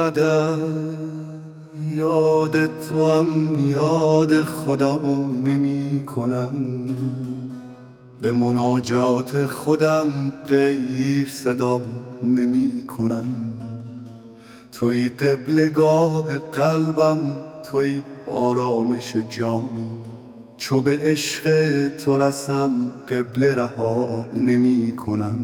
مدد، یاد توام یاد خدا نمی کنم. به مناجات خودم غیر صدا نمی کنم. توی قبلگاه قلبم، توی آرامش جان. چو به عشق تو رسم قبله رها نمی کنم.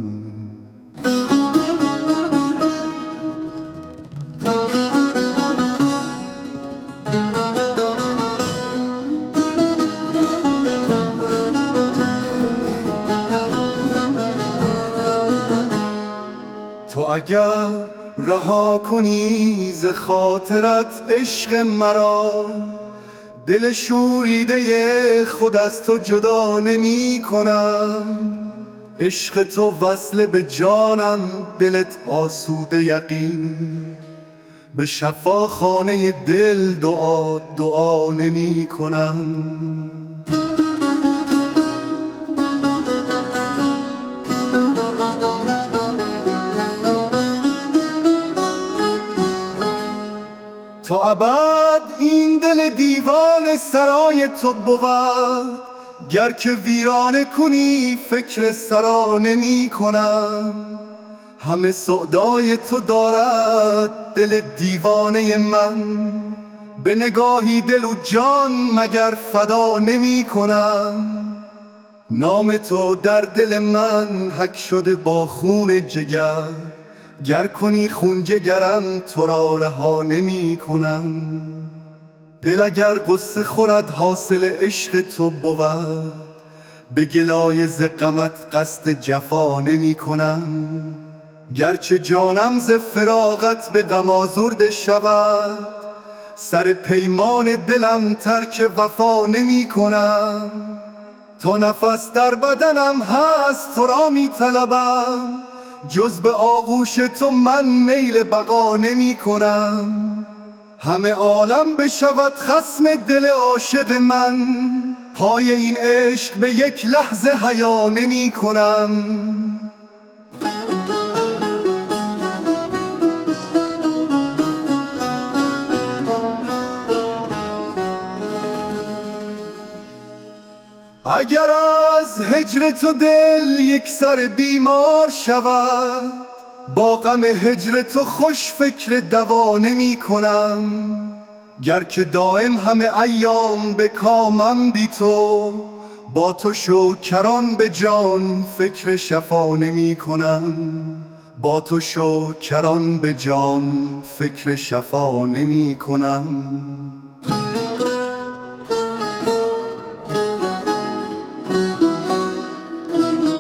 تو اگر رها کنی ز خاطرت عشق مرا، دل شوریده خود از تو جدا نمی کنم. عشق تو وصل به جانم، دلت آسوده یقین. به شفاخانه دل دعا نمی کنم. تا ابد این دل دیوانه سرای تو بود. گر که ویرانه کنی فکر سرا نمی کنم. همه سودای تو دارد دل دیوانه من. به نگاهی دل و جان مگر فدا نمی کنم. نام تو در دل من حک شده با خون جگر. گر کنی خون جگرم تو را رها نمی کنم. دل اگر غصه خورد حاصل عشق تو بود. به گلای ز غمت قصد جفا نمی کنم. گرچه جانم ز فراقت به غم آزرده شود، سر پیمان دلم ترک وفا نمی کنم. تا نفس در بدنم هست تو را می طلبم. جز به آغوش تو من میل بقا نمی کنم. همه عالم بشود خصم دل عاشق من. پای این عشق به یک لحظه حیا نمی کنم. اگر از هجر تو دل یک سر بیمار شود، با غم هجر تو خوش فکر دوا نمی کنم. گر که دایم همه ایام به کامم بی تو، با تو شکران به جان فکر شفا نمی کنم. با تو شکران به جان فکر شفا نمی کنم.